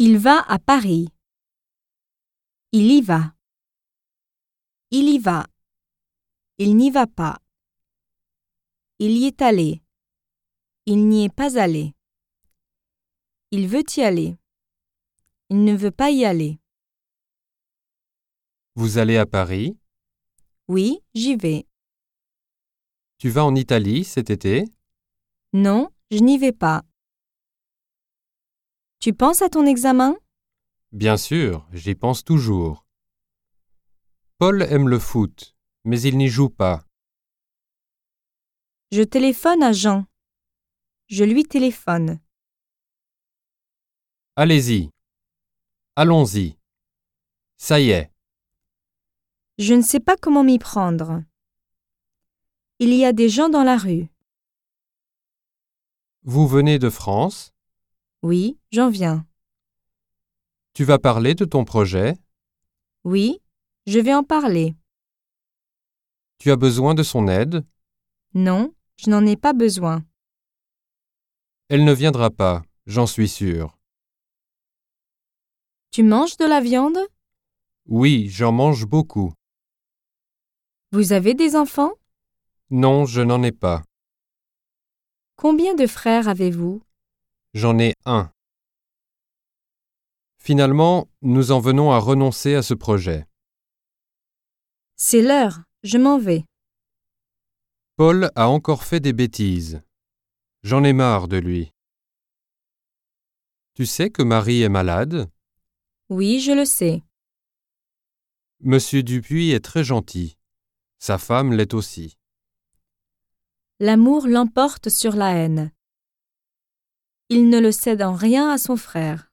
Il va à Paris. Il y va. Il y va. Il n'y va pas. Il y est allé. Il n'y est pas allé. Il veut y aller. Il ne veut pas y aller. Vous allez à Paris? Oui, j'y vais. Tu vas en Italie cet été? Non, je n'y vais pas. Tu penses à ton examen? Bien sûr, j'y pense toujours. Paul aime le foot, mais il n'y joue pas. Je téléphone à Jean. Je lui téléphone. Allez-y. Allons-y. Ça y est. Je ne sais pas comment m'y prendre. Il y a des gens dans la rue. Vous venez de France? Oui, j'en viens. Tu vas parler de ton projet? Oui, je vais en parler. Tu as besoin de son aide? Non, je n'en ai pas besoin. Elle ne viendra pas, j'en suis sûr. Tu manges de la viande? Oui, j'en mange beaucoup. Vous avez des enfants? Non, je n'en ai pas. Combien de frères avez-vous? J'en ai un. Finalement, nous en venons à renoncer à ce projet. C'est l'heure, je m'en vais. Paul a encore fait des bêtises. J'en ai marre de lui. Tu sais que Marie est malade? Oui, je le sais. Monsieur Dupuis est très gentil. Sa femme l'est aussi. L'amour l'emporte sur la haine. Il ne le cède en rien à son frère.